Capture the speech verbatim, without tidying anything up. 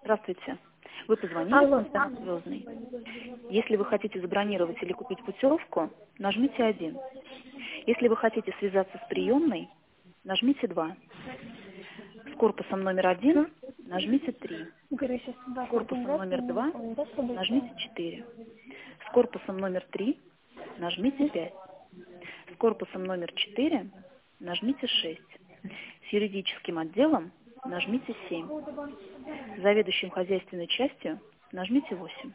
Здравствуйте. Вы позвонили в Алло, да. Констант Звездный. Если вы хотите забронировать или купить путевку, нажмите один. Если вы хотите связаться с приемной, нажмите два. С корпусом номер один Мгм. нажмите три. Говорю, сейчас С вас корпусом номер организация, два он да, события. нажмите четыре. С корпусом номер три нажмите пять. С корпусом номер четыре нажмите шесть. С юридическим отделом нажмите семь. С заведующим хозяйственной частью нажмите восемь.